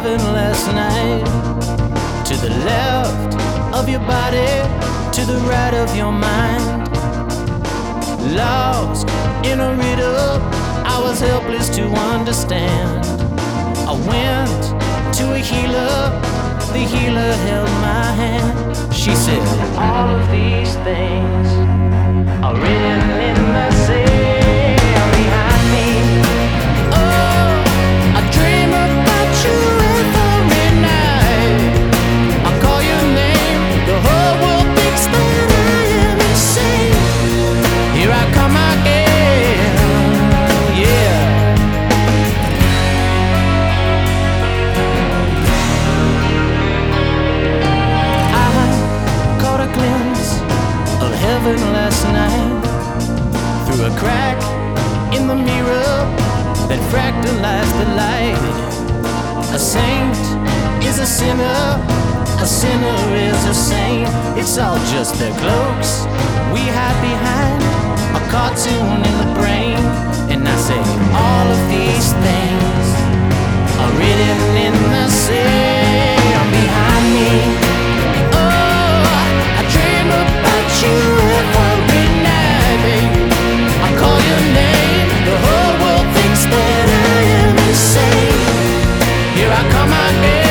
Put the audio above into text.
heaven last night. To the left of your body, to the right of your mind. Lost in a riddle I was helpless to understand. I went to a healer, the healer held my hand. She said, all of these things are written in the sand behind me. Oh, I dream about you every night. I call your name, the whole world thinks that I am insane. Here I come again, yeah. I caught a glimpse of heaven last night through a crack in the mirror that fractalized the light. A saint is a sinner is a saint. It's all just their cloaks we hide behind a cartoon in the brain. And I say, all of these things are written in the sand behind me. Oh, I dream about you every night, babe. I call your name, the whole world thinks that I am insane. Here I come again.